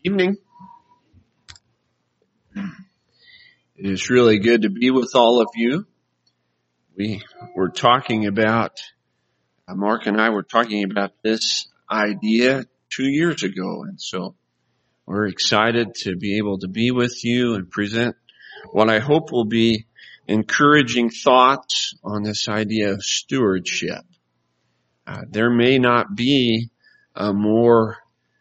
Evening. It is really good to be with all of you. We were talking about, Mark and I were talking about this idea 2 years ago, and so we're excited to be able to be with you and present what I hope will be encouraging thoughts on this idea of stewardship. There may not be a more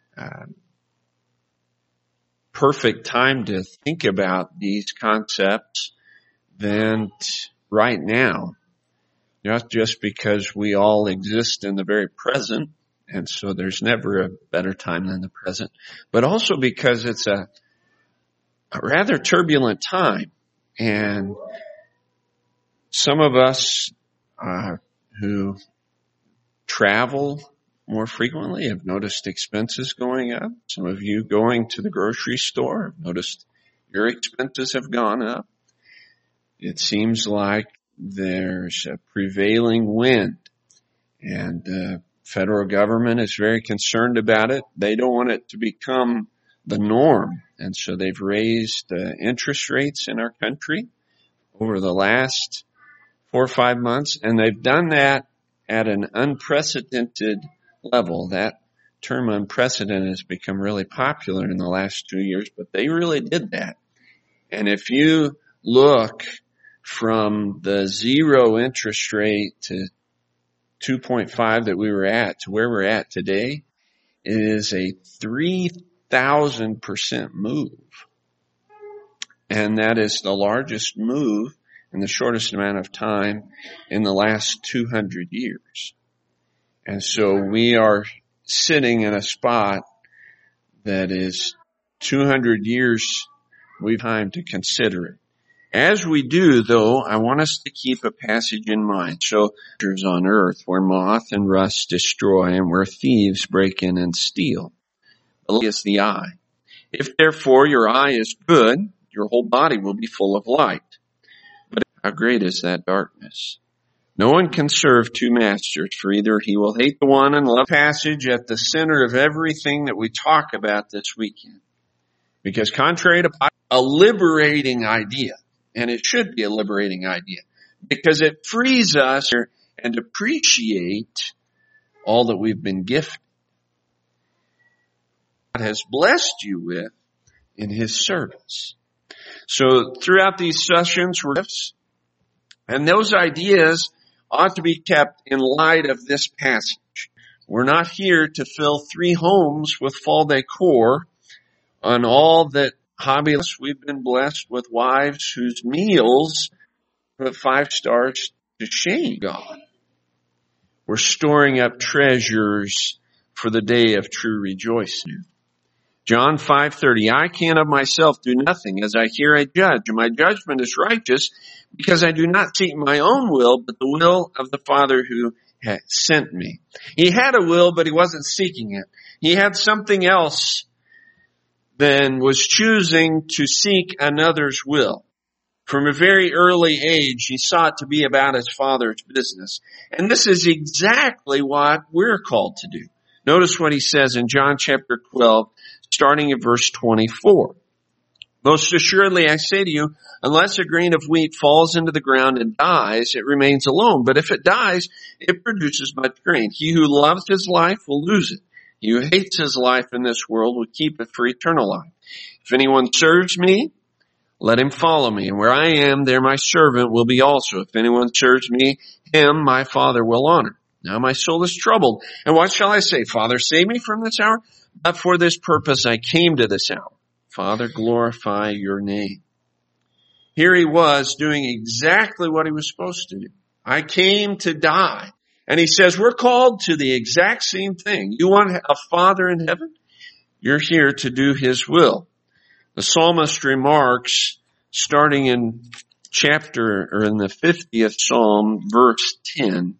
perfect time to think about these concepts than right now. Not just because we all exist in the very present, and so there's never a better time than the present, but also because it's a rather turbulent time. And some of us who travel more frequently have noticed expenses going up. Some of you going to the grocery store have noticed your expenses have gone up. It seems like there's a prevailing wind, and the federal government is very concerned about it. They don't want it to become the norm, and so they've raised interest rates in our country over the last 4 or 5 months, and they've done that at an unprecedented level. That term unprecedented has become really popular in the last 2 years, but they really did that. And if you look from the zero interest rate to 2.5 that we were at to where we're at today, it is a 3,000% move. And that is the largest move in the shortest amount of time in the last 200 years. And so we are sitting in a spot that is 200 years we've time to consider it. As we do, though, I want us to keep a passage in mind. So, there's on earth where moth and rust destroy and where thieves break in and steal. The light is the eye. If therefore your eye is good, your whole body will be full of light. But how great is that darkness? No one can serve two masters, for either he will hate the one and love the passage at the center of everything that we talk about this weekend. Because contrary to a liberating idea, and it should be a liberating idea, because it frees us and appreciate all that we've been gifted. God has blessed you with in His service. So throughout these sessions, we're gifts, and those ideas ought to be kept in light of this passage. We're not here to fill 3 homes with fall decor on all that hobbyists. We've been blessed with wives whose meals put 5 stars to shame God. We're storing up treasures for the day of true rejoicing. John 5:30, I can of myself do nothing. As I hear, I judge. And my judgment is righteous because I do not seek my own will, but the will of the Father who had sent me. He had a will, but he wasn't seeking it. He had something else than was choosing to seek another's will. From a very early age, he sought to be about his Father's business. And this is exactly what we're called to do. Notice what he says in John chapter 12, starting at verse 24. Most assuredly I say to you, unless a grain of wheat falls into the ground and dies, it remains alone. But if it dies, it produces much grain. He who loves his life will lose it. He who hates his life in this world will keep it for eternal life. If anyone serves me, let him follow me. And where I am, there my servant will be also. If anyone serves me, him my Father will honor. Now my soul is troubled. And what shall I say? Father, save me from this hour. But for this purpose I came to this hour. Father, glorify your name. Here he was doing exactly what he was supposed to do. I came to die. And he says, we're called to the exact same thing. You want a Father in heaven? You're here to do His will. The psalmist remarks, starting in the 50th Psalm, verse 10,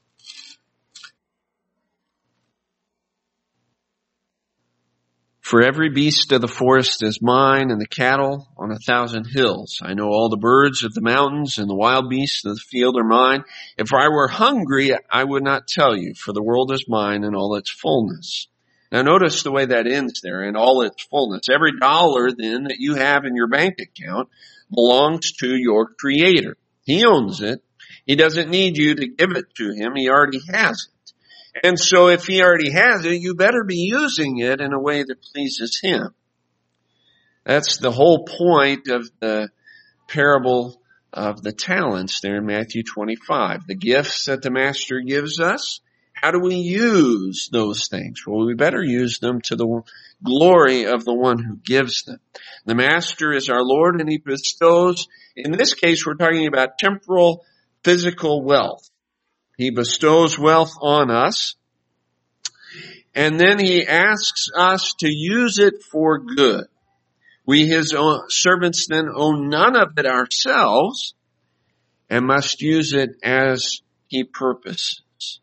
for every beast of the forest is mine, and the cattle on 1,000 hills. I know all the birds of the mountains, and the wild beasts of the field are mine. If I were hungry, I would not tell you, for the world is mine and all its fullness. Now notice the way that ends there in all its fullness. Every dollar then that you have in your bank account belongs to your Creator. He owns it. He doesn't need you to give it to him. He already has it. And so if he already has it, you better be using it in a way that pleases him. That's the whole point of the parable of the talents there in Matthew 25. The gifts that the master gives us, how do we use those things? Well, we better use them to the glory of the one who gives them. The master is our Lord, and he bestows, in this case, we're talking about temporal, physical wealth. He bestows wealth on us, and then he asks us to use it for good. We, his servants, then own none of it ourselves and must use it as he purposes.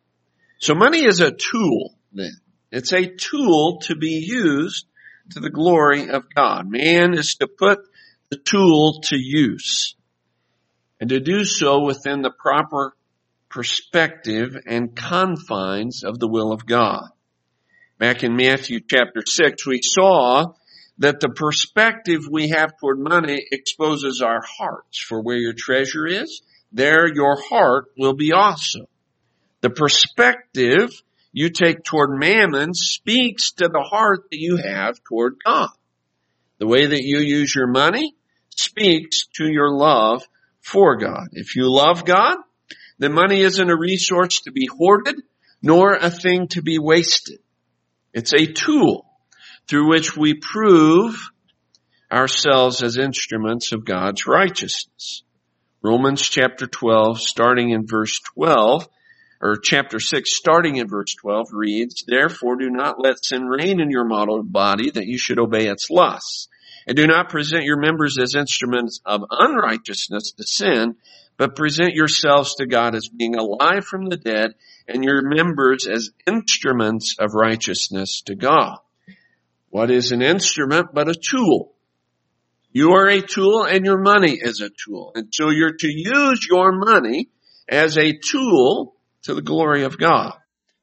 So money is a tool then. It's a tool to be used to the glory of God. Man is to put the tool to use and to do so within the proper perspective and confines of the will of God. Back in Matthew chapter 6, we saw that the perspective we have toward money exposes our hearts. For where your treasure is, there your heart will be also. The perspective you take toward mammon speaks to the heart that you have toward God. The way that you use your money speaks to your love for God. If you love God, then money isn't a resource to be hoarded, nor a thing to be wasted. It's a tool through which we prove ourselves as instruments of God's righteousness. Romans chapter 12, starting in verse 12, or chapter 6, starting in verse 12, reads, "Therefore do not let sin reign in your mortal body, that you should obey its lusts. And do not present your members as instruments of unrighteousness to sin, but present yourselves to God as being alive from the dead, and your members as instruments of righteousness to God." What is an instrument but a tool? You are a tool and your money is a tool. And so you're to use your money as a tool to the glory of God.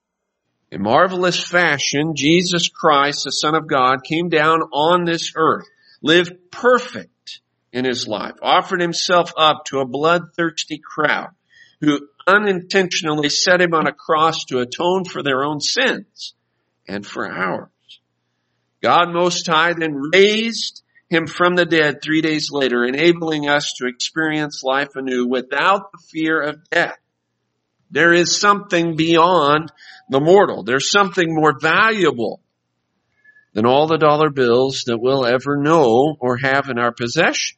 In marvelous fashion, Jesus Christ, the Son of God, came down on this earth, lived perfect in his life, offered himself up to a bloodthirsty crowd who unintentionally set him on a cross to atone for their own sins and for ours. God Most High then raised him from the dead 3 days later, enabling us to experience life anew without the fear of death. There is something beyond the mortal. There's something more valuable than all the dollar bills that we'll ever know or have in our possession.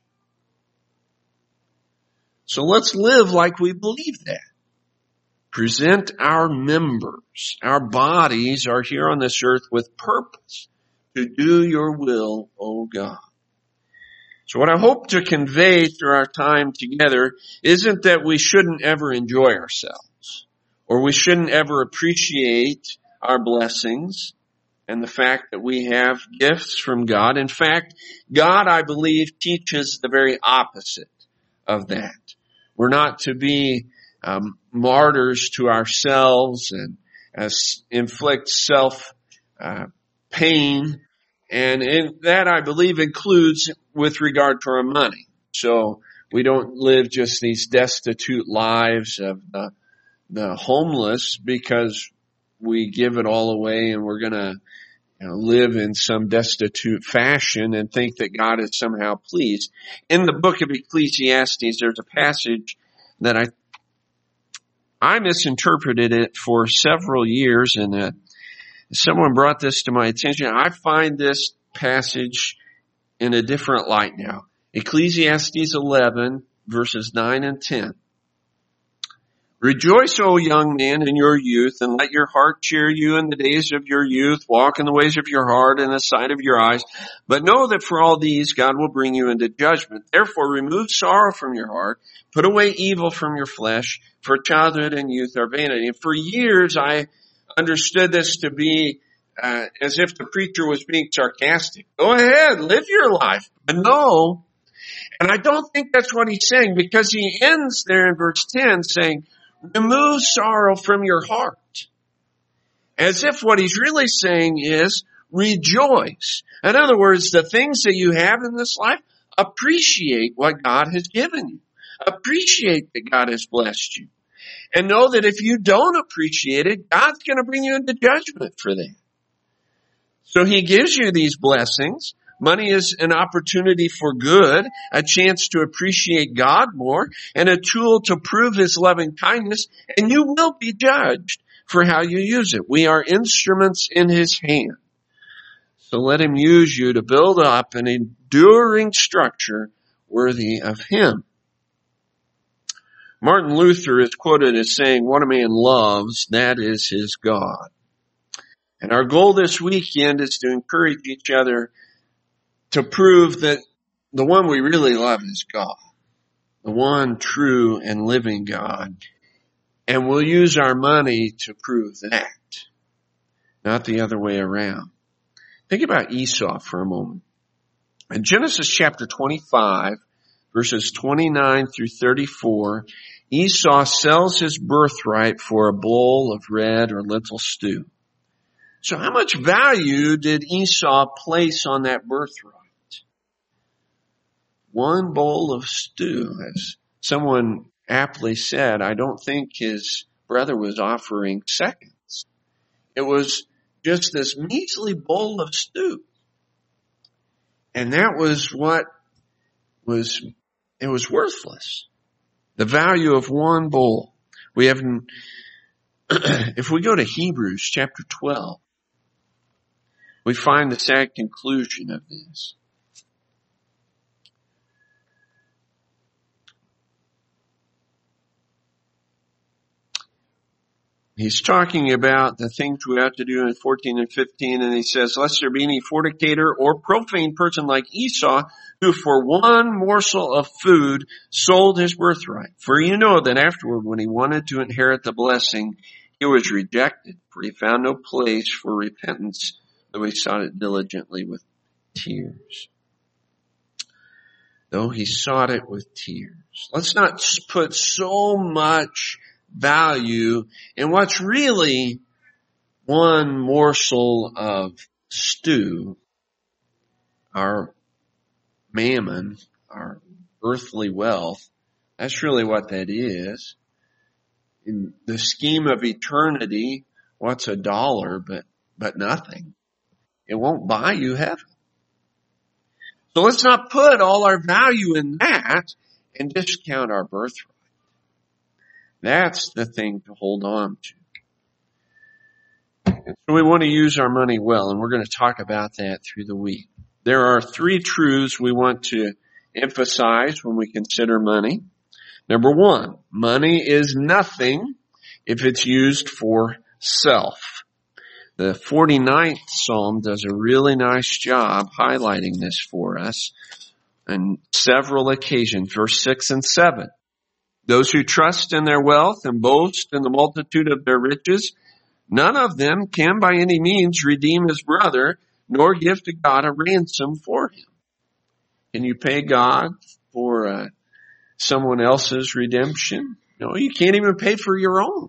So let's live like we believe that. Present our members. Our bodies are here on this earth with purpose to do your will, O God. So what I hope to convey through our time together isn't that we shouldn't ever enjoy ourselves, or we shouldn't ever appreciate our blessings and the fact that we have gifts from God. In fact, God, I believe, teaches the very opposite of that. We're not to be martyrs to ourselves and inflict self-pain. And that, I believe, includes with regard to our money. So we don't live just these destitute lives of the homeless because we give it all away and we're going to live in some destitute fashion and think that God is somehow pleased. In the book of Ecclesiastes, there's a passage that I misinterpreted it for several years, and someone brought this to my attention. I find this passage in a different light now. Ecclesiastes 11, verses 9 and 10. "Rejoice, O young man, in your youth, and let your heart cheer you in the days of your youth. Walk in the ways of your heart and the sight of your eyes. But know that for all these God will bring you into judgment. Therefore remove sorrow from your heart. Put away evil from your flesh, for childhood and youth are vanity." And for years I understood this to be as if the preacher was being sarcastic. Go ahead, live your life. But no. And I don't think that's what he's saying, because he ends there in verse 10 saying, remove sorrow from your heart. As if what he's really saying is rejoice. In other words, the things that you have in this life, appreciate what God has given you. Appreciate that God has blessed you. And know that if you don't appreciate it, God's going to bring you into judgment for that. So he gives you these blessings. Money is an opportunity for good, a chance to appreciate God more, and a tool to prove his loving kindness, and you will be judged for how you use it. We are instruments in his hand. So let him use you to build up an enduring structure worthy of him. Martin Luther is quoted as saying, "What a man loves, that is his God." And our goal this weekend is to encourage each other to prove that the one we really love is God, the one true and living God. And we'll use our money to prove that, not the other way around. Think about Esau for a moment. In Genesis chapter 25, verses 29 through 34, Esau sells his birthright for a bowl of red or lentil stew. So how much value did Esau place on that birthright? One bowl of stew. As someone aptly said, I don't think his brother was offering seconds. It was just this measly bowl of stew. And that was what it was worthless. The value of one bowl. We have, if we go to Hebrews chapter 12, we find the sad conclusion of this. He's talking about the things we have to do in 14 and 15, and he says, "Lest there be any fornicator or profane person like Esau, who for one morsel of food sold his birthright. For you know that afterward, when he wanted to inherit the blessing, he was rejected, for he found no place for repentance, though he sought it diligently with tears." Though he sought it with tears. Let's not put so much value in what's really one morsel of stew, our mammon, our earthly wealth. That's really what that is. In the scheme of eternity, what's a dollar but nothing? It won't buy you heaven. So let's not put all our value in that and discount our birthright. That's the thing to hold on to. And so we want to use our money well, and we're going to talk about that through the week. There are three truths we want to emphasize when we consider money. Number one, money is nothing if it's used for self. The 49th Psalm does a really nice job highlighting this for us on several occasions, verse 6 and 7. "Those who trust in their wealth and boast in the multitude of their riches, none of them can by any means redeem his brother, nor give to God a ransom for him." Can you pay God for someone else's redemption? No, you can't even pay for your own.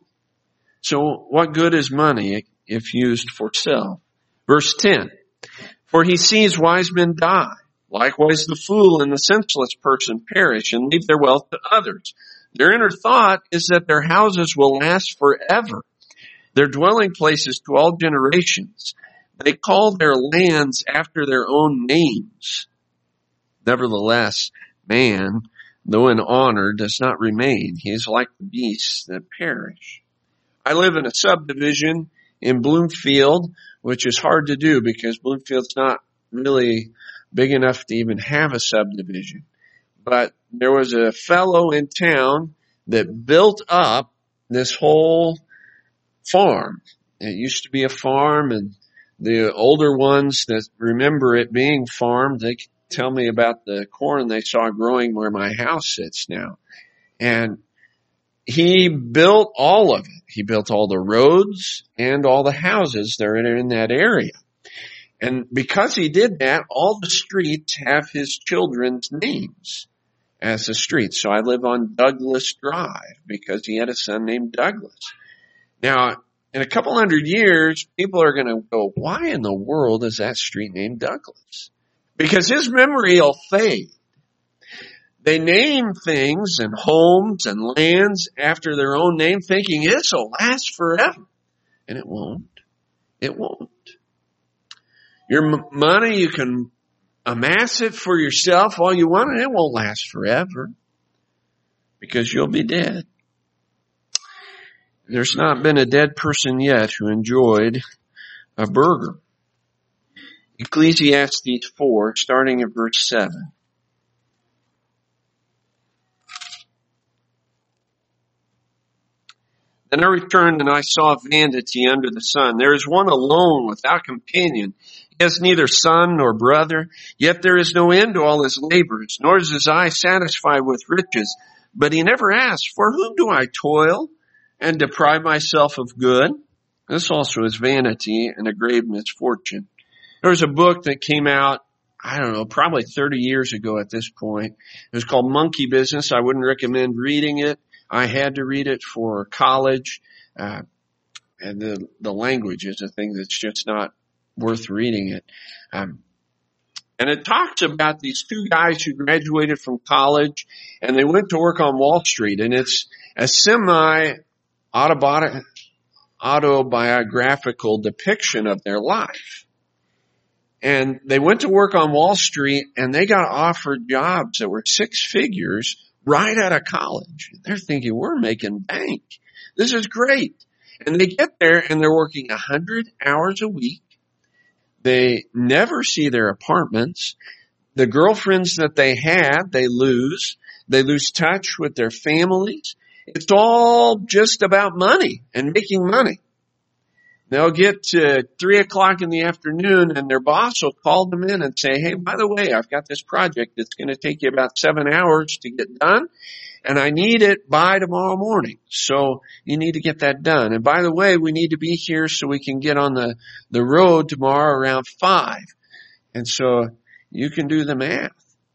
So what good is money if used for self? Verse 10, "For he sees wise men die. Likewise the fool and the senseless person perish and leave their wealth to others. Their inner thought is that their houses will last forever, their dwelling places to all generations. They call their lands after their own names. Nevertheless, man, though in honor, does not remain. He is like the beasts that perish." I live in a subdivision in Bloomfield, which is hard to do because Bloomfield's not really big enough to even have a subdivision. But there was a fellow in town that built up this whole farm. It used to be a farm, and the older ones that remember it being farmed, they tell me about the corn they saw growing where my house sits now. And he built all of it. He built all the roads and all the houses that are in that area. And because he did that, all the streets have his children's names as the streets. So I live on Douglas Drive because he had a son named Douglas. Now, in a couple hundred years, people are going to go, why in the world is that street named Douglas? Because his memory will fade. They name things and homes and lands after their own name, thinking this will last forever. And it won't. It won't. Your money, you can amass it for yourself all you want, and it won't last forever because you'll be dead. There's not been a dead person yet who enjoyed a burger. Ecclesiastes 4, starting at verse 7. Then I returned and I saw vanity under the sun. There is one alone without companion. He has neither son nor brother, yet there is no end to all his labors, nor is his eye satisfied with riches. But he never asks, for whom do I toil and deprive myself of good? This also is vanity and a grave misfortune. There was a book that came out, I don't know, probably 30 years ago at this point. It was called Monkey Business. I wouldn't recommend reading it. I had to read it for college, and the language is a thing that's just not worth reading it. And it talks about these two guys who graduated from college, and they went to work on Wall Street, and it's a semi-autobiographical depiction of their life. And they went to work on Wall Street, and they got offered jobs that were six figures right out of college. They're thinking, we're making bank. This is great. And they get there and they're working 100 hours a week. They never see their apartments. The girlfriends that they had, they lose. They lose touch with their families. It's all just about money and making money. They'll get to 3 o'clock in the afternoon and their boss will call them in and say, hey, by the way, I've got this project that's going to take you about 7 hours to get done, and I need it by tomorrow morning. So you need to get that done. And by the way, we need to be here so we can get on the road tomorrow around 5. And so you can do the math.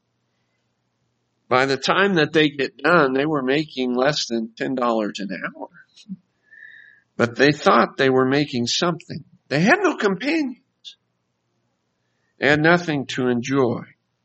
By the time that they get done, they were making less than $10 an hour. But they thought they were making something. They had no companions. They had nothing to enjoy.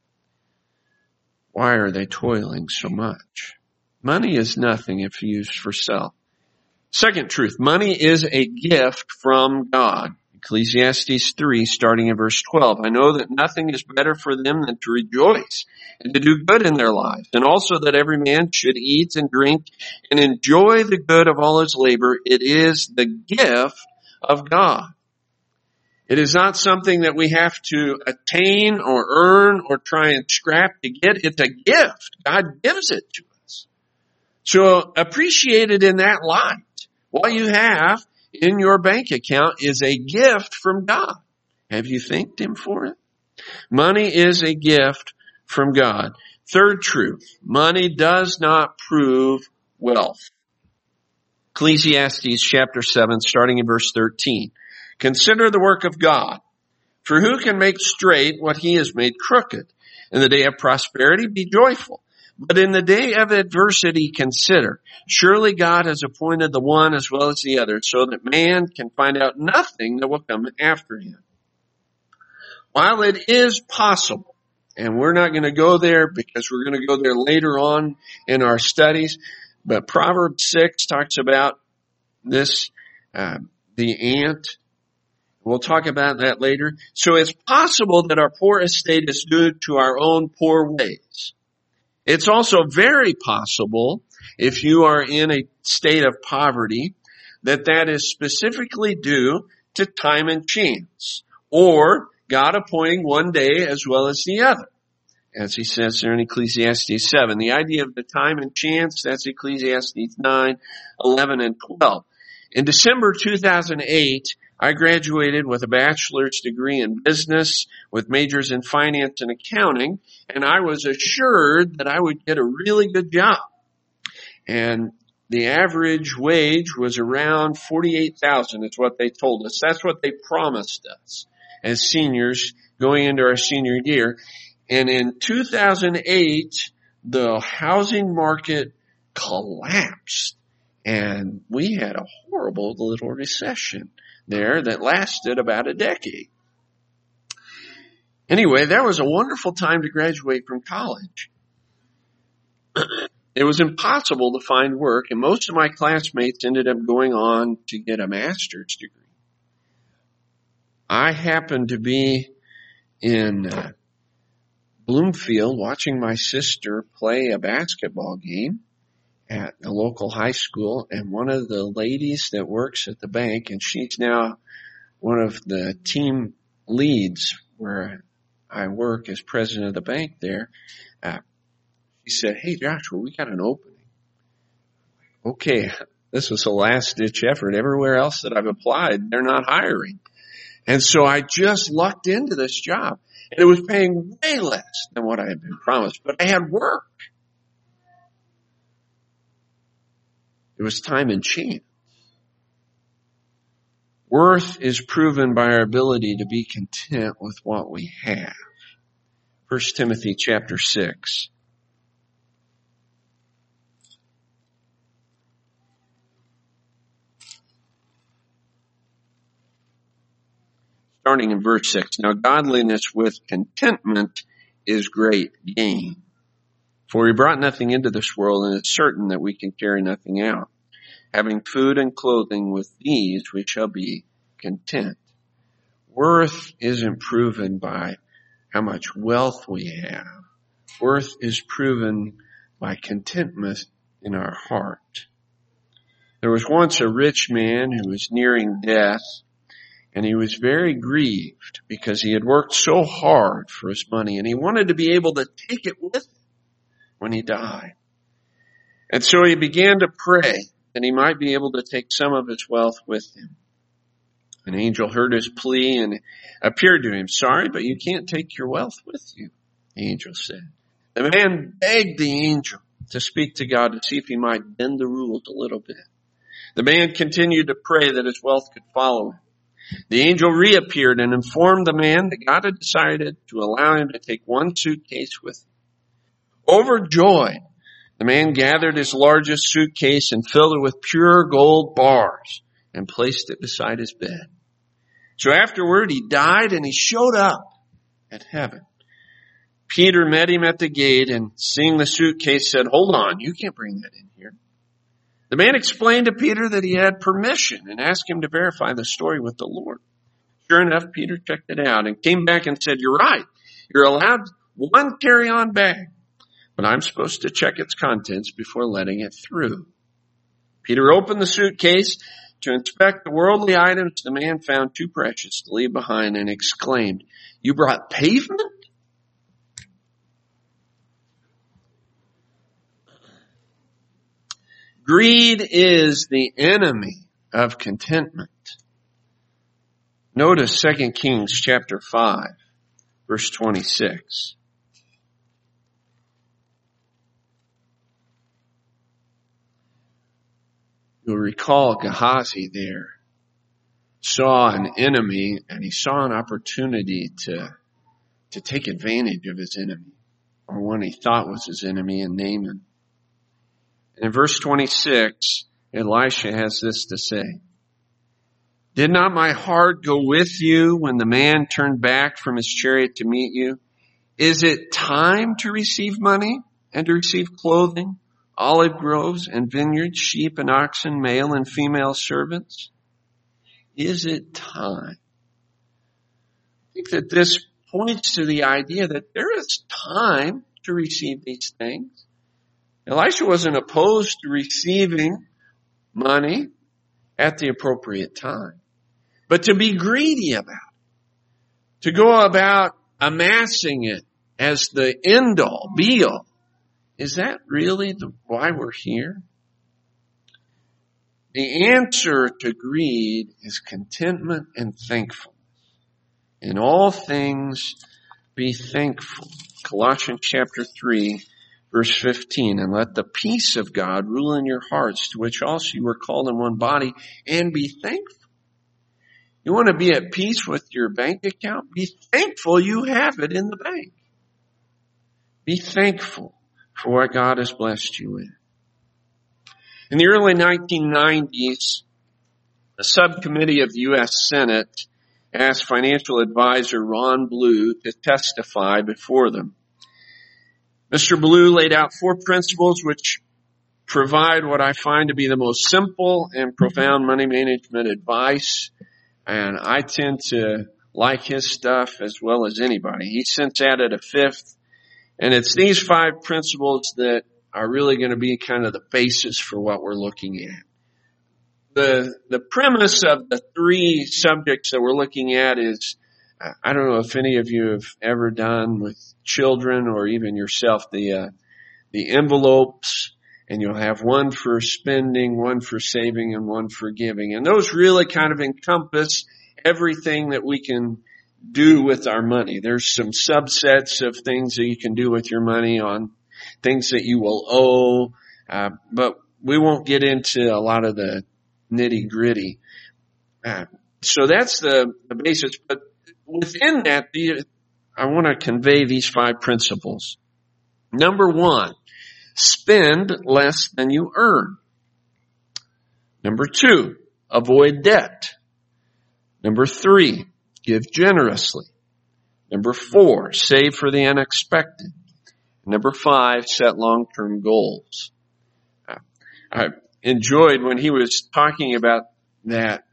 Why are they toiling so much? Money is nothing if used for self. Second truth, money is a gift from God. Ecclesiastes 3, starting in verse 12. I know that nothing is better for them than to rejoice and to do good in their lives, and also that every man should eat and drink and enjoy the good of all his labor. It is the gift of God. It is not something that we have to attain or earn or try and scrap to get. It's a gift. God gives it to us. So appreciate it in that light. What you have in your bank account is a gift from God. Have you thanked Him for it? Money is a gift from God. Third truth, money does not prove wealth. Ecclesiastes chapter 7, starting in verse 13. Consider the work of God, for who can make straight what He has made crooked? In the day of prosperity, be joyful. But in the day of adversity, consider. Surely God has appointed the one as well as the other, so that man can find out nothing that will come after him. While it is possible, and we're not going to go there because we're going to go there later on in our studies, but Proverbs 6 talks about this, the ant. We'll talk about that later. So it's possible that our poor estate is due to our own poor ways. It's also very possible, if you are in a state of poverty, that is specifically due to time and chance, or God appointing one day as well as the other, as He says there in Ecclesiastes 7. The idea of the time and chance, that's Ecclesiastes 9, 11, and 12. In December 2008, I graduated with a bachelor's degree in business with majors in finance and accounting, and I was assured that I would get a really good job. And the average wage was around $48,000 is what they told us. That's what they promised us as seniors going into our senior year. And in 2008, the housing market collapsed. And we had a horrible little recession there that lasted about a decade. Anyway, that was a wonderful time to graduate from college. It was impossible to find work, and most of my classmates ended up going on to get a master's degree. I happened to be in Bloomfield watching my sister play a basketball game at the local high school, and one of the ladies that works at the bank, and she's now one of the team leads where I work as president of the bank there, she said, "Hey, Joshua, we got an opening." Okay, this was a last-ditch effort. Everywhere else that I've applied, they're not hiring. And so I just lucked into this job. And it was paying way less than what I had been promised, but I had work. It was time and chance. Worth is proven by our ability to be content with what we have. 1 Timothy chapter 6. Starting in verse 6. Now godliness with contentment is great gain. For we brought nothing into this world, and it's certain that we can carry nothing out. Having food and clothing, with these we shall be content. Worth isn't proven by how much wealth we have. Worth is proven by contentment in our heart. There was once a rich man who was nearing death, and he was very grieved because he had worked so hard for his money, and he wanted to be able to take it with him when he died. And so he began to pray that he might be able to take some of his wealth with him. An angel heard his plea and appeared to him. "Sorry, but you can't take your wealth with you," the angel said. The man begged the angel to speak to God to see if he might bend the rules a little bit. The man continued to pray that his wealth could follow him. The angel reappeared and informed the man that God had decided to allow him to take one suitcase with him. Overjoyed, the man gathered his largest suitcase and filled it with pure gold bars and placed it beside his bed. So afterward, he died and he showed up at heaven. Peter met him at the gate and, seeing the suitcase, said, "Hold on, you can't bring that in here." The man explained to Peter that he had permission and asked him to verify the story with the Lord. Sure enough, Peter checked it out and came back and said, "You're right. You're allowed one carry-on bag, but I'm supposed to check its contents before letting it through." Peter opened the suitcase to inspect the worldly items. The man found too precious to leave behind and exclaimed, "You brought pavement?" Greed is the enemy of contentment. Notice 2 Kings chapter 5, verse 26. You'll recall Gehazi there saw an enemy, and he saw an opportunity to take advantage of his enemy, or one he thought was his enemy, in Naaman. And in verse 26, Elisha has this to say: "Did not my heart go with you when the man turned back from his chariot to meet you? Is it time to receive money and to receive clothing, olive groves and vineyards, sheep and oxen, male and female servants? Is it time?" I think that this points to the idea that there is time to receive these things. Elisha wasn't opposed to receiving money at the appropriate time, but to be greedy about it, to go about amassing it as the end-all, be-all, is that really why we're here? The answer to greed is contentment and thankfulness. In all things, be thankful. Colossians chapter 3, verse 15, "And let the peace of God rule in your hearts, to which also you were called in one body, and be thankful." You want to be at peace with your bank account? Be thankful you have it in the bank. Be thankful for what God has blessed you with. In the early 1990s, a subcommittee of the U.S. Senate asked financial advisor Ron Blue to testify before them. Mr. Blue laid out 4 principles which provide what I find to be the most simple and profound money management advice, and I tend to like his stuff as well as anybody. He since added a 5th, and it's these 5 principles that are really going to be kind of the basis for what we're looking at. The premise of the 3 subjects that we're looking at is, I don't know if any of you have ever done with children or even yourself, the envelopes, and you'll have one for spending, one for saving, and one for giving. And those really kind of encompass everything that we can do with our money. There's some subsets of things that you can do with your money on things that you will owe, but we won't get into a lot of the nitty-gritty. So that's the basis. But within that, I want to convey these 5 principles. Number 1, spend less than you earn. Number 2, avoid debt. Number 3, give generously. Number 4, save for the unexpected. Number 5, set long-term goals. I enjoyed when he was talking about that,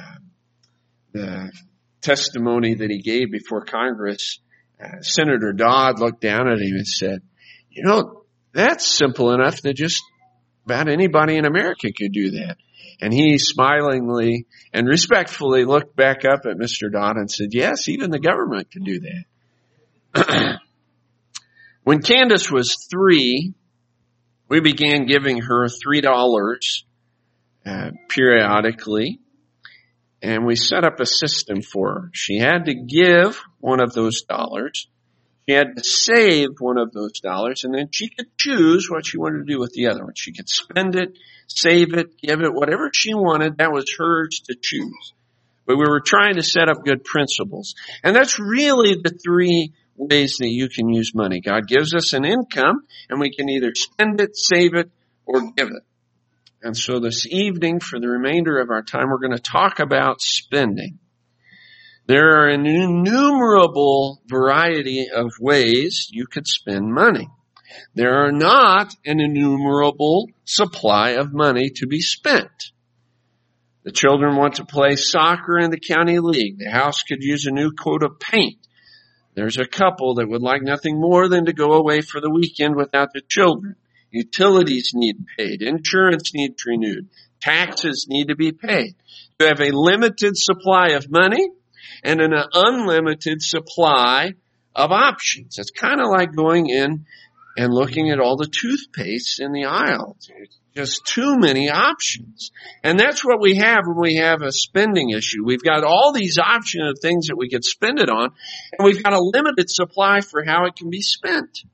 the testimony that he gave before Congress. Senator Dodd looked down at him and said, you know, that's simple enough that just about anybody in America could do that. And he smilingly and respectfully looked back up at Mr. Dodd and said, yes, even the government can do that. When Candace was 3, we began giving her $3 periodically, and we set up a system for her. She had to give one of those dollars. She had to save one of those dollars, and then she could choose what she wanted to do with the other one. She could spend it, save it, give it, whatever she wanted, that was hers to choose. But we were trying to set up good principles. And that's really the 3 ways that you can use money. God gives us an income, and we can either spend it, save it, or give it. And so this evening, for the remainder of our time, we're going to talk about spending. There are an innumerable variety of ways you could spend money. There are not an innumerable supply of money to be spent. The children want to play soccer in the county league. The house could use a new coat of paint. There's a couple that would like nothing more than to go away for the weekend without the children. Utilities need paid. Insurance needs renewed. Taxes need to be paid. You have a limited supply of money and an unlimited supply of options. It's kind of like going in and looking at all the toothpaste in the aisle. There's just too many options. And that's what we have when we have a spending issue. We've got all these options of things that we could spend it on, and we've got a limited supply for how it can be spent.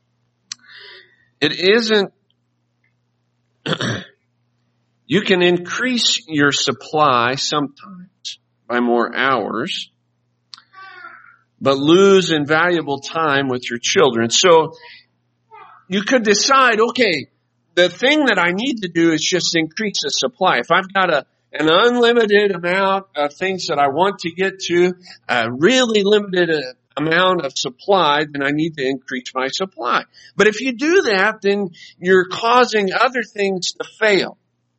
It isn't, you can increase your supply sometimes by more hours, but lose invaluable time with your children. So you could decide, okay, the thing that I need to do is just increase the supply. If I've got an unlimited amount of things that I want to get to, a really limited amount of supply, then I need to increase my supply. But if you do that, then you're causing other things to fail.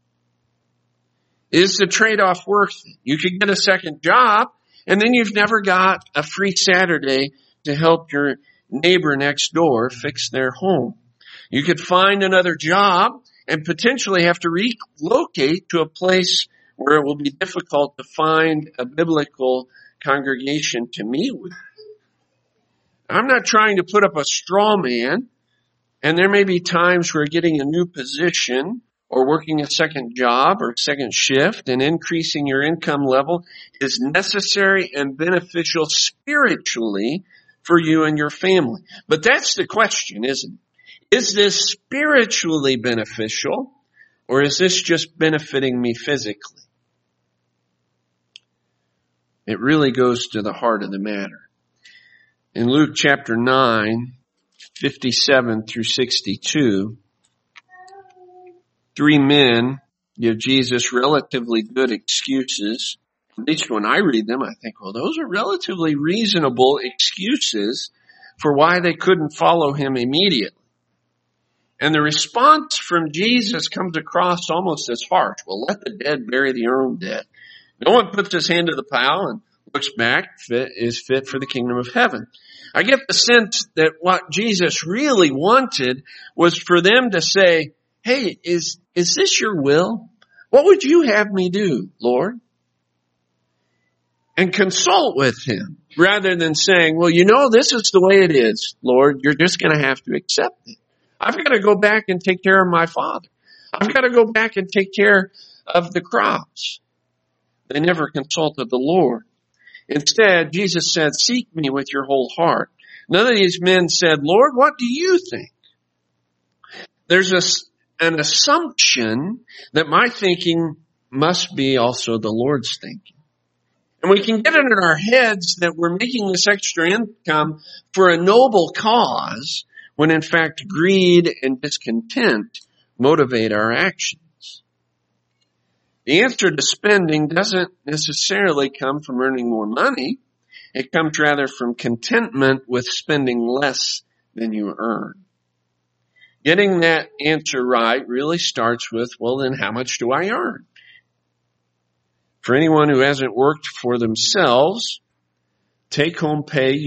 Is the trade-off worth it? You could get a second job, and then you've never got a free Saturday to help your neighbor next door fix their home. You could find another job and potentially have to relocate to a place where it will be difficult to find a biblical congregation to meet with. I'm not trying to put up a straw man, and there may be times where getting a new position or working a second job or second shift and increasing your income level is necessary and beneficial spiritually for you and your family. But that's the question, isn't it? Is this spiritually beneficial, or is this just benefiting me physically? It really goes to the heart of the matter. In Luke chapter 9, 57 through 62, Three men give Jesus relatively good excuses. At least when I read them, I think, well, those are relatively reasonable excuses for why they couldn't follow him immediately. And the response from Jesus comes across almost as harsh. Well, let the dead bury their own dead. No one puts his hand to the plow and looks back is fit for the kingdom of heaven. I get the sense that what Jesus really wanted was for them to say, hey, is this your will? What would you have me do, Lord? And consult with him rather than saying, well, this is the way it is, Lord. You're just going to have to accept it. I've got to go back and take care of my father. I've got to go back and take care of the crops. They never consulted the Lord. Instead, Jesus said, seek me with your whole heart. None of these men said, Lord, what do you think? There's an assumption that my thinking must be also the Lord's thinking. And we can get it in our heads that we're making this extra income for a noble cause, when in fact greed and discontent motivate our actions. The answer to spending doesn't necessarily come from earning more money. It comes rather from contentment with spending less than you earn. Getting that answer right really starts with, well, then how much do I earn? For anyone who hasn't worked for themselves, take-home pay,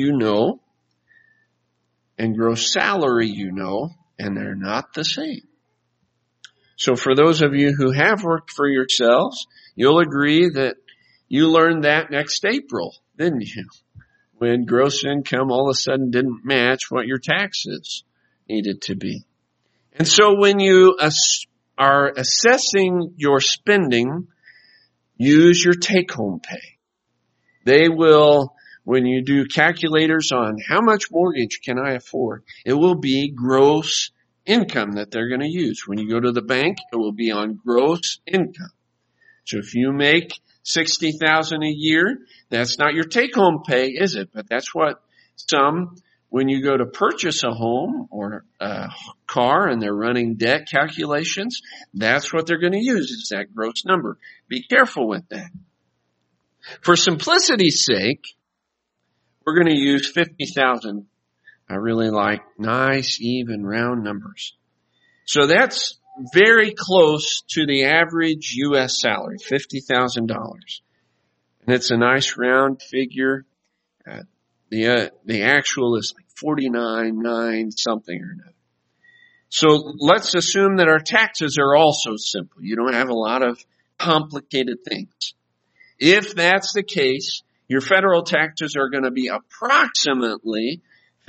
and gross salary, and they're not the same. So for those of you who have worked for yourselves, you'll agree that you learned that next April, didn't you? When gross income all of a sudden didn't match what your taxes needed to be. And so when you are assessing your spending, use your take-home pay. They will, when you do calculators on how much mortgage can I afford, it will be gross income that they're going to use. When you go to the bank, it will be on gross income. So if you make $60,000 a year, that's not your take-home pay, is it? But that's what when you go to purchase a home or a car and they're running debt calculations, that's what they're going to use, is that gross number. Be careful with that. For simplicity's sake, we're going to use 50,000. I really like nice, even, round numbers. So that's very close to the average U.S. salary, $50,000. And it's a nice round figure. The actual is like 49.9 something or another. So let's assume that our taxes are also simple. You don't have a lot of complicated things. If that's the case, your federal taxes are going to be approximately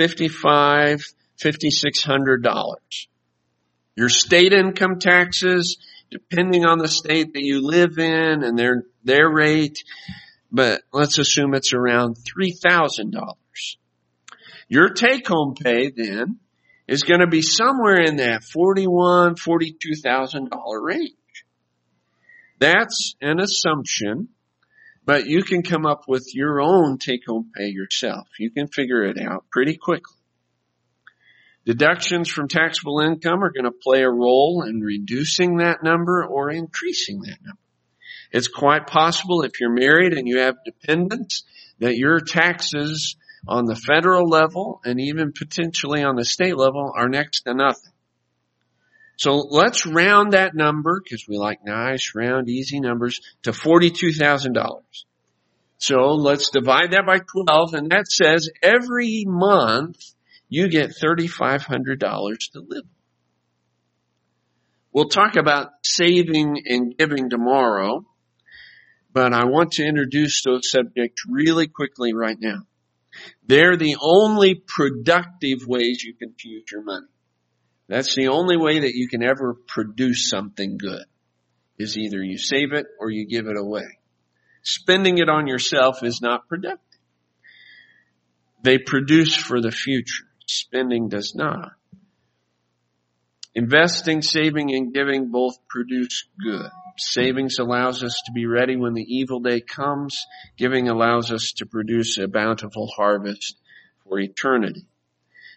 $5,600. Your state income taxes, depending on the state that you live in and their rate, but let's assume it's around $3,000. Your take-home pay then is going to be somewhere in that $41,000, $42,000 range. That's an assumption, but you can come up with your own take-home pay yourself. You can figure it out pretty quickly. Deductions from taxable income are going to play a role in reducing that number or increasing that number. It's quite possible if you're married and you have dependents that your taxes on the federal level and even potentially on the state level are next to nothing. So let's round that number, because we like nice, round, easy numbers, to $42,000. So let's divide that by 12, and that says every month you get $3,500 to live. We'll talk about saving and giving tomorrow, but I want to introduce those subjects really quickly right now. They're the only productive ways you can use your money. That's the only way that you can ever produce something good, is either you save it or you give it away. Spending it on yourself is not productive. They produce for the future. Spending does not. Investing, saving, and giving both produce good. Savings allows us to be ready when the evil day comes. Giving allows us to produce a bountiful harvest for eternity.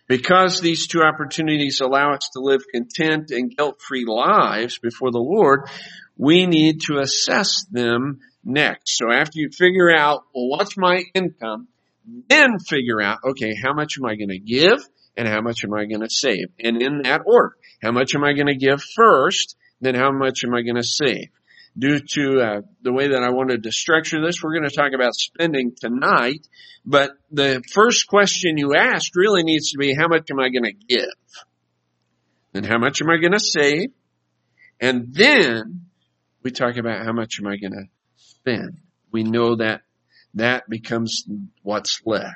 Because these two opportunities allow us to live content and guilt-free lives before the Lord, we need to assess them next. So after you figure out, well, what's my income? Then figure out, okay, how much am I going to give and how much am I going to save? And in that order, how much am I going to give first? Then how much am I going to save? Due to the way that I wanted to structure this, we're going to talk about spending tonight. But the first question you asked really needs to be, how much am I going to give? And how much am I going to save? And then we talk about how much am I going to spend. We know that that becomes what's left.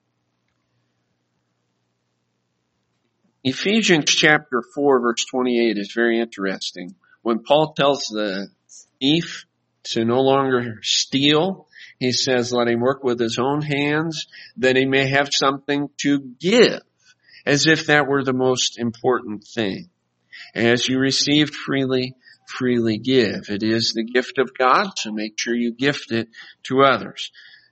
Ephesians chapter 4 verse 28 is very interesting. When Paul tells the thief to no longer steal, he says, let him work with his own hands, that he may have something to give, as if that were the most important thing. As you received freely, freely give. It is the gift of God, so make sure you gift it to others.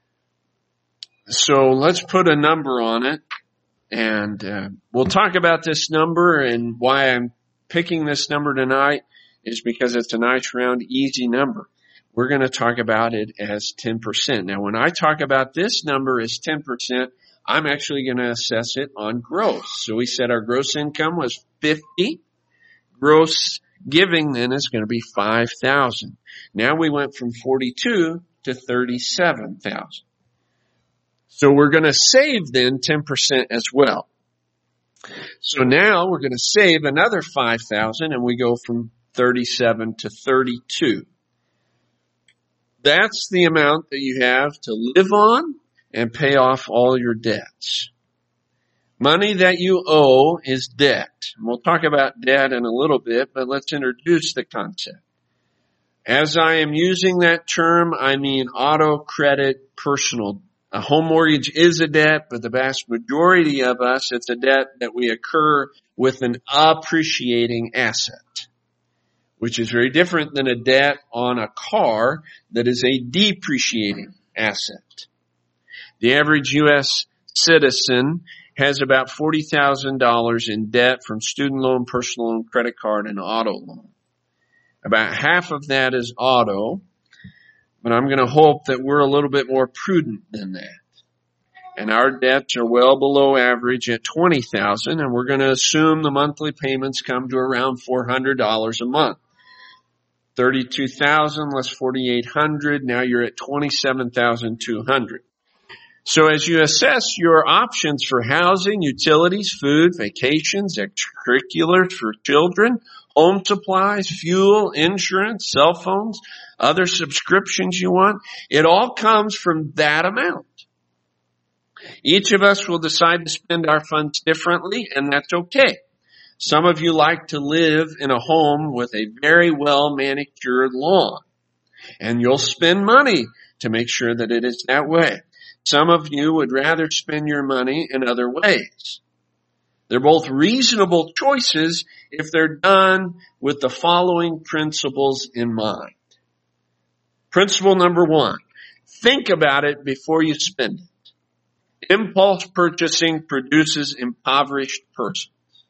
So let's put a number on it, and we'll talk about this number, and why I'm picking this number tonight is because it's a nice, round, easy number. We're going to talk about it as 10%. Now, when I talk about this number as 10%, I'm actually going to assess it on gross. So we said our gross income was 50. Gross giving then is going to be 5,000. Now we went from 42 to 37,000. So we're going to save then 10% as well. So now we're going to save another 5,000 and we go from 37 to 32. That's the amount that you have to live on and pay off all your debts. Money that you owe is debt. And we'll talk about debt in a little bit, but let's introduce the concept. As I am using that term, I mean auto credit personal. A home mortgage is a debt, but the vast majority of us, it's a debt that we incur with an appreciating asset, which is very different than a debt on a car that is a depreciating asset. The average U.S. citizen has about $40,000 in debt from student loan, personal loan, credit card, and auto loan. About half of that is auto, but I'm going to hope that we're a little bit more prudent than that. And our debts are well below average at $20,000, and we're going to assume the monthly payments come to around $400 a month. 32,000 less 4,800. Now you're at 27,200. So as you assess your options for housing, utilities, food, vacations, extracurriculars for children, home supplies, fuel, insurance, cell phones, other subscriptions you want, it all comes from that amount. Each of us will decide to spend our funds differently, and that's okay. Some of you like to live in a home with a very well manicured lawn, and you'll spend money to make sure that it is that way. Some of you would rather spend your money in other ways. They're both reasonable choices if they're done with the following principles in mind. Principle number 1, think about it before you spend it. Impulse purchasing produces impoverished persons.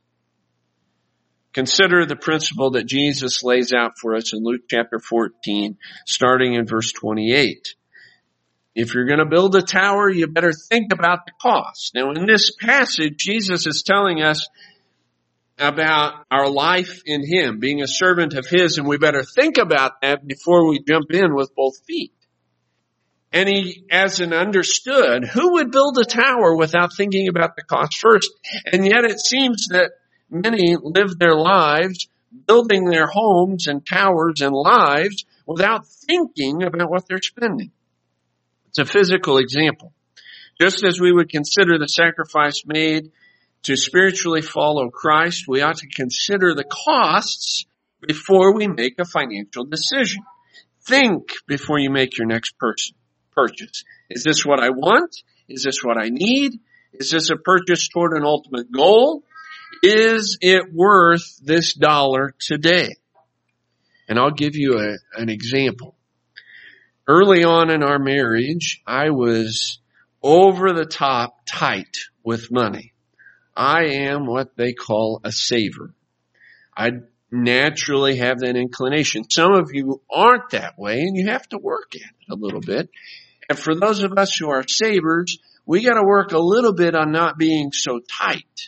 Consider the principle that Jesus lays out for us in Luke chapter 14, starting in verse 28. If you're going to build a tower, you better think about the cost. Now, in this passage, Jesus is telling us about our life in Him, being a servant of His, and we better think about that before we jump in with both feet. And He, as an understood, who would build a tower without thinking about the cost first? And yet it seems that many live their lives building their homes and towers and lives without thinking about what they're spending. It's a physical example. Just as we would consider the sacrifice made to spiritually follow Christ, we ought to consider the costs before we make a financial decision. Think before you make your next purchase. Is this what I want? Is this what I need? Is this a purchase toward an ultimate goal? Is it worth this dollar today? And I'll give you an example. Early on in our marriage, I was over the top tight with money. I am what they call a saver. I naturally have that inclination. Some of you aren't that way, and you have to work at it a little bit. And for those of us who are savers, we got to work a little bit on not being so tight,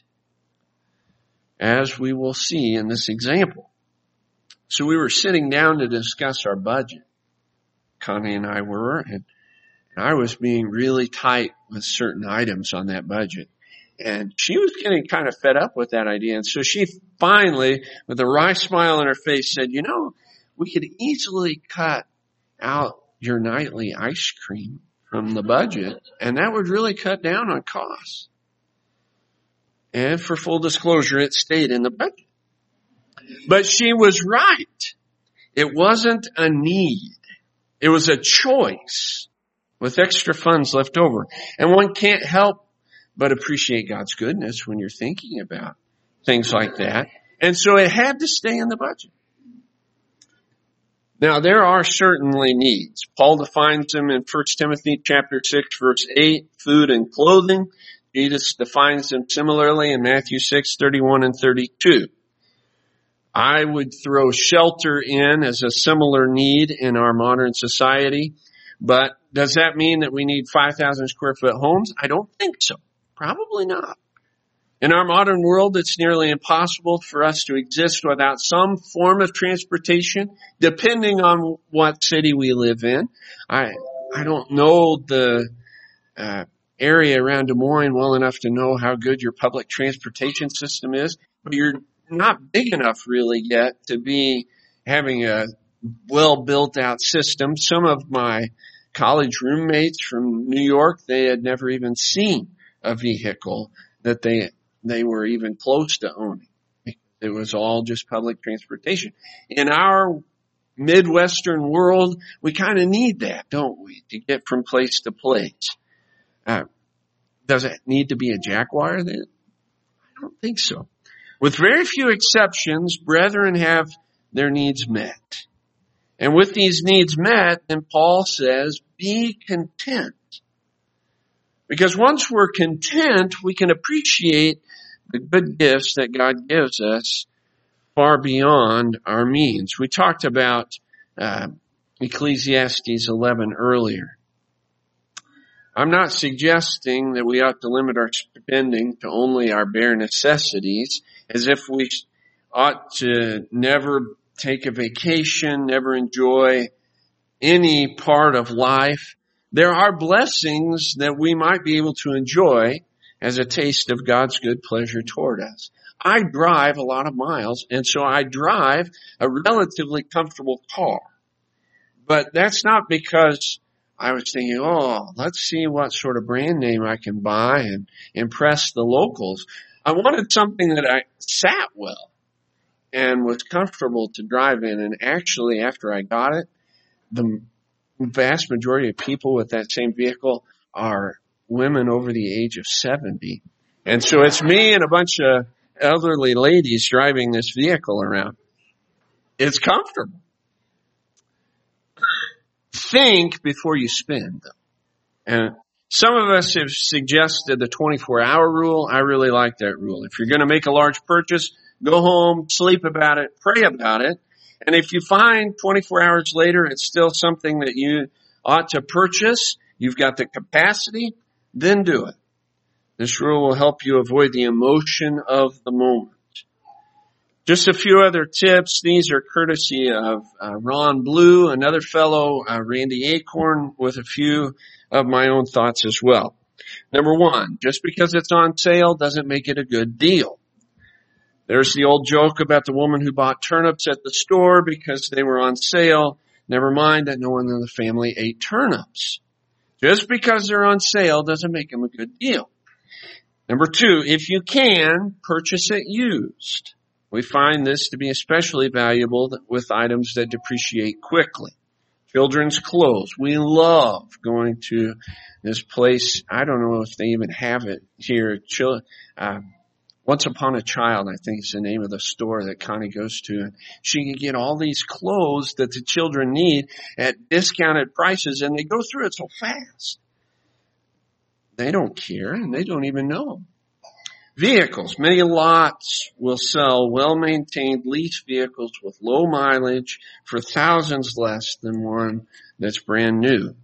as we will see in this example. So we were sitting down to discuss our budget. Connie and I were, and I was being really tight with certain items on that budget. And she was getting kind of fed up with that idea. And so she finally, with a wry smile on her face, said, you know, we could easily cut out your nightly ice cream from the budget, and that would really cut down on costs. And for full disclosure, it stayed in the budget. But she was right. It wasn't a need. It was a choice with extra funds left over. And one can't help but appreciate God's goodness when you're thinking about things like that. And so it had to stay in the budget. Now, there are certainly needs. Paul defines them in 1 Timothy chapter 6, verse 8, food and clothing. Jesus defines them similarly in Matthew 6, 31 and 32. I would throw shelter in as a similar need in our modern society. But does that mean that we need 5,000 square foot homes? I don't think so. Probably not. In our modern world, it's nearly impossible for us to exist without some form of transportation, depending on what city we live in. I don't know the area around Des Moines well enough to know how good your public transportation system is, but you're not big enough really yet to be having a well built out system. Some of my college roommates from New York, they had never even seen a vehicle that they were even close to owning. It was all just public transportation. In our Midwestern world, we kind of need that, don't we, to get from place to place. Does it need to be a Jaguar then? I don't think so. With very few exceptions, brethren have their needs met. And with these needs met, then Paul says, be content. Because once we're content, we can appreciate the good gifts that God gives us far beyond our means. We talked about Ecclesiastes 11 earlier. I'm not suggesting that we ought to limit our spending to only our bare necessities, as if we ought to never take a vacation, never enjoy any part of life. There are blessings that we might be able to enjoy as a taste of God's good pleasure toward us. I drive a lot of miles, and so I drive a relatively comfortable car. But that's not because I was thinking, let's see what sort of brand name I can buy and impress the locals. I wanted something that I sat well and was comfortable to drive in. And actually, after I got it, the vast majority of people with that same vehicle are women over the age of 70. And so it's me and a bunch of elderly ladies driving this vehicle around. It's comfortable. Think before you spend, though. And some of us have suggested the 24-hour rule. I really like that rule. If you're going to make a large purchase, go home, sleep about it, pray about it. And if you find 24 hours later it's still something that you ought to purchase, you've got the capacity, then do it. This rule will help you avoid the emotion of the moment. Just a few other tips. These are courtesy of Ron Blue, another fellow, Randy Acorn, with a few of my own thoughts as well. Number one, just because it's on sale doesn't make it a good deal. There's the old joke about the woman who bought turnips at the store because they were on sale. Never mind that no one in the family ate turnips. Just because they're on sale doesn't make them a good deal. Number two, if you can, purchase it used. We find this to be especially valuable with items that depreciate quickly. Children's clothes. We love going to this place. I don't know if they even have it here. Once Upon a Child, I think is the name of the store that Connie goes to. She can get all these clothes that the children need at discounted prices, and they go through it so fast. They don't care, and they don't even know. Vehicles. Many lots will sell well-maintained lease vehicles with low mileage for thousands less than one that's brand new.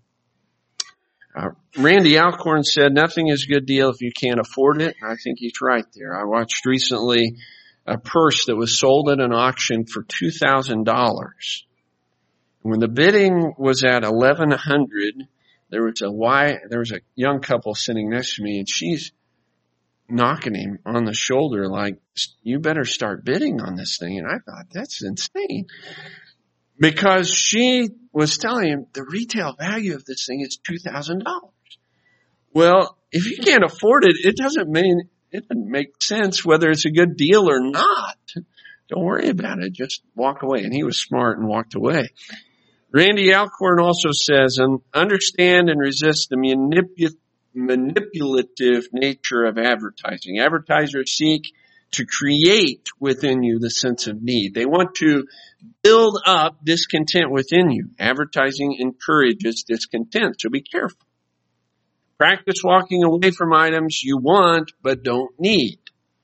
Randy Alcorn said, nothing is a good deal if you can't afford it. I think he's right there. I watched recently a purse that was sold at an auction for $2,000. When the bidding was at $1,100, there was a young couple sitting next to me, and she's knocking him on the shoulder like, you better start bidding on this thing. And I thought, that's insane. Because she was telling him the retail value of this thing is $2,000. Well, if you can't afford it, it doesn't make sense whether it's a good deal or not. Don't worry about it. Just walk away. And he was smart and walked away. Randy Alcorn also says, understand and resist the manipulative nature of advertising. Advertisers seek to create within you the sense of need. They want to build up discontent within you. Advertising encourages discontent, so be careful. Practice walking away from items you want but don't need.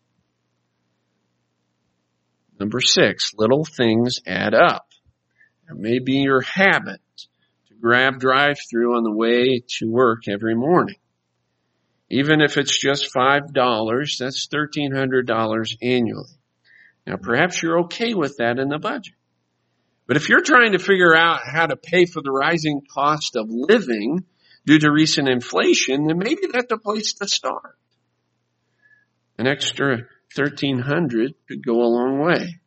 Number 6, little things add up. It may be your habit to grab drive-thru on the way to work every morning. Even if it's just $5, that's $1,300 annually. Now, perhaps you're okay with that in the budget. But if you're trying to figure out how to pay for the rising cost of living due to recent inflation, then maybe that's the place to start. An extra $1,300 could go a long way.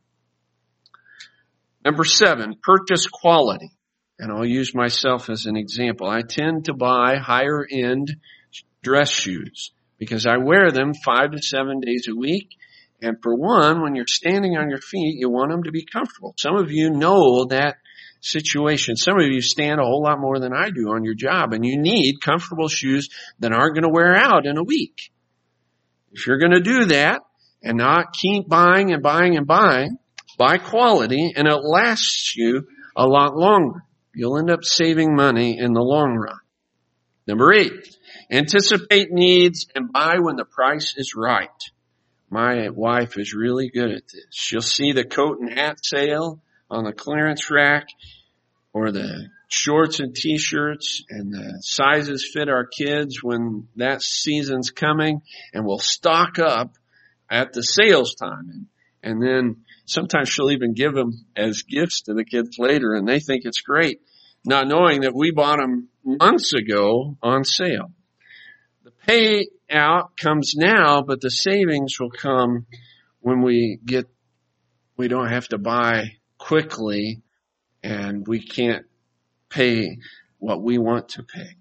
Number 7, purchase quality. And I'll use myself as an example. I tend to buy higher end dress shoes because I wear them 5 to 7 days a week. And for one, when you're standing on your feet, you want them to be comfortable. Some of you know that situation. Some of you stand a whole lot more than I do on your job, and you need comfortable shoes that aren't going to wear out in a week. If you're going to do that and not keep buying and buying and buying, buy quality, and it lasts you a lot longer. You'll end up saving money in the long run. Number 8, anticipate needs and buy when the price is right. My wife is really good at this. She'll see the coat and hat sale on the clearance rack or the shorts and t-shirts and the sizes fit our kids when that season's coming, and we'll stock up at the sales time. And then sometimes she'll even give them as gifts to the kids later, and they think it's great, not knowing that we bought them months ago on sale. The payout comes now, but the savings will come when we don't have to buy quickly and we can't pay what we want to pay.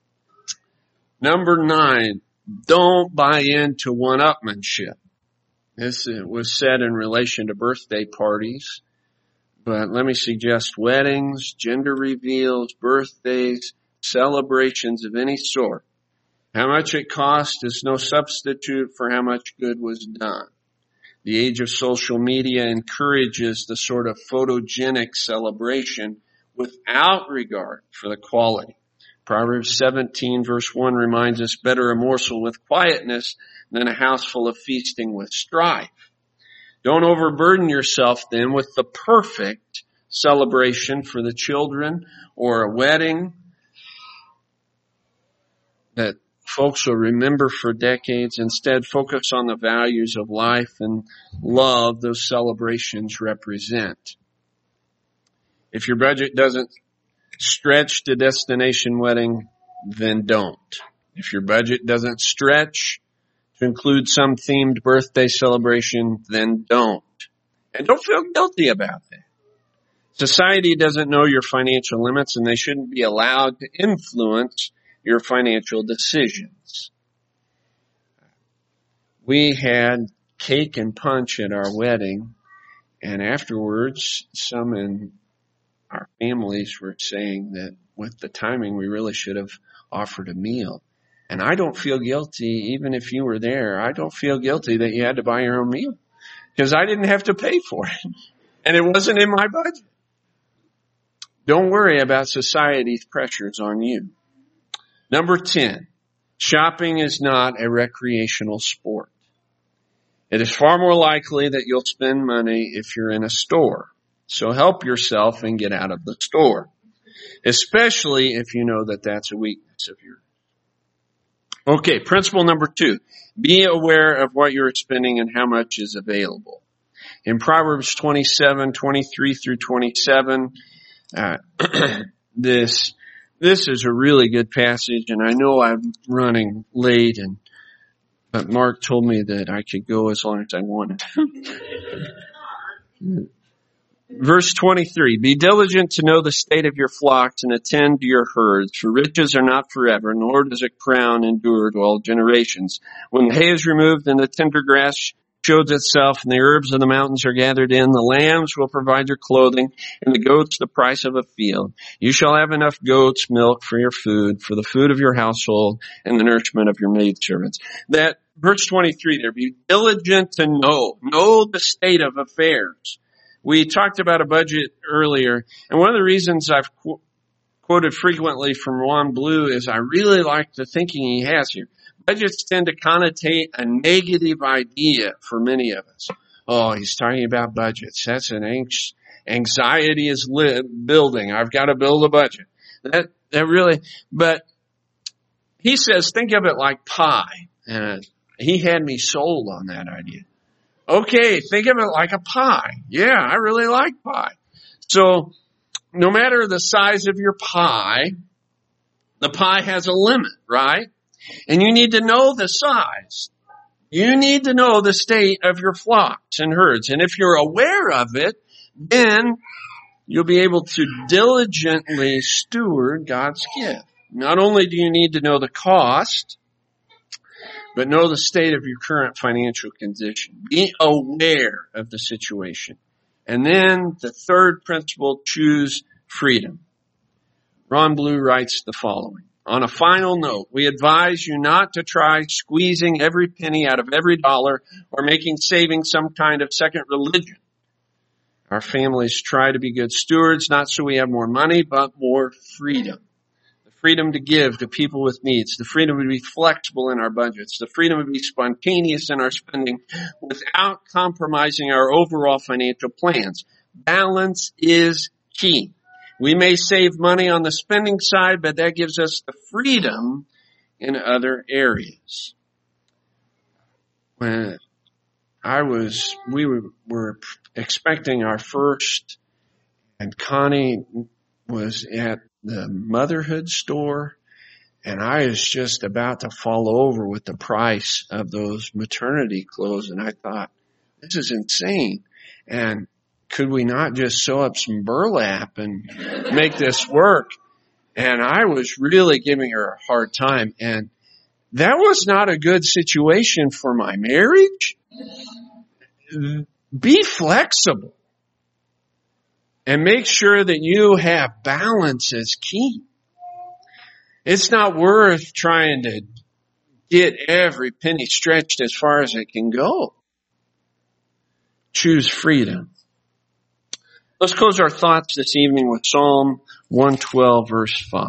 Number 9, don't buy into one-upmanship. This was said in relation to birthday parties, but let me suggest weddings, gender reveals, birthdays, celebrations of any sort. How much it cost is no substitute for how much good was done. The age of social media encourages the sort of photogenic celebration without regard for the quality. Proverbs 17 verse 1 reminds us, better a morsel with quietness than a house full of feasting with strife. Don't overburden yourself then with the perfect celebration for the children or a wedding that folks will remember for decades. Instead, focus on the values of life and love those celebrations represent. If your budget doesn't stretch to destination wedding, then don't. If your budget doesn't stretch to include some themed birthday celebration, then don't. And don't feel guilty about that. Society doesn't know your financial limits, and they shouldn't be allowed to influence your financial decisions. We had cake and punch at our wedding, and afterwards, some in our families were saying that with the timing, we really should have offered a meal. And I don't feel guilty, even if you were there, I don't feel guilty that you had to buy your own meal, because I didn't have to pay for it, and it wasn't in my budget. Don't worry about society's pressures on you. Number 10, shopping is not a recreational sport. It is far more likely that you'll spend money if you're in a store. So help yourself and get out of the store, especially if you know that that's a weakness of yours. Okay, principle number 2. Be aware of what you're spending and how much is available. In Proverbs 27:23 through 27, this is a really good passage, and I know I'm running late, but Mark told me that I could go as long as I wanted. Verse 23, be diligent to know the state of your flocks and attend to your herds, for riches are not forever, nor does a crown endure to all generations. When the hay is removed and the tender grass shows itself and the herbs of the mountains are gathered in, the lambs will provide your clothing and the goats the price of a field. You shall have enough goats' milk for your food, for the food of your household and the nourishment of your maidservants. That verse 23 there, be diligent to know the state of affairs. We talked about a budget earlier, and one of the reasons I've quoted frequently from Ron Blue is I really like the thinking he has here. Budgets tend to connotate a negative idea for many of us. Oh, he's talking about budgets. That's an anxiety is building. I've got to build a budget. That really, but he says, think of it like pie. And he had me sold on that idea. Okay, think of it like a pie. Yeah, I really like pie. So, no matter the size of your pie, the pie has a limit, right? And you need to know the size. You need to know the state of your flocks and herds. And if you're aware of it, then you'll be able to diligently steward God's gift. Not only do you need to know the cost, but know the state of your current financial condition. Be aware of the situation. And then the third principle, choose freedom. Ron Blue writes the following. On a final note, we advise you not to try squeezing every penny out of every dollar or making saving some kind of second religion. Our families try to be good stewards, not so we have more money, but more freedom. Freedom to give to people with needs, the freedom to be flexible in our budgets, the freedom to be spontaneous in our spending without compromising our overall financial plans. Balance is key. We may save money on the spending side, but that gives us the freedom in other areas. When we were expecting our first, and Connie was at the motherhood store, and I was just about to fall over with the price of those maternity clothes, and I thought, this is insane. And could we not just sew up some burlap and make this work? And I was really giving her a hard time, and that was not a good situation for my marriage. Be flexible. And make sure that you have balance as key. It's not worth trying to get every penny stretched as far as it can go. Choose freedom. Let's close our thoughts this evening with Psalm 112, verse 5.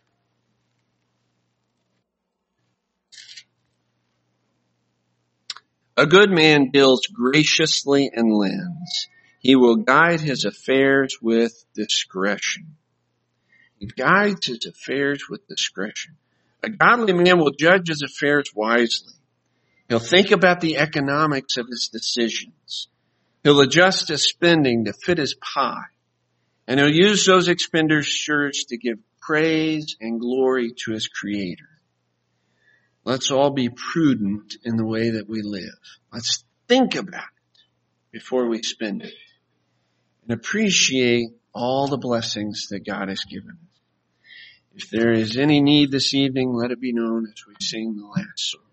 A good man deals graciously and lends. He will guide his affairs with discretion. He guides his affairs with discretion. A godly man will judge his affairs wisely. He'll think about the economics of his decisions. He'll adjust his spending to fit his pie. And he'll use those expenditures to give praise and glory to his Creator. Let's all be prudent in the way that we live. Let's think about it before we spend it. And appreciate all the blessings that God has given us. If there is any need this evening, let it be known as we sing the last song.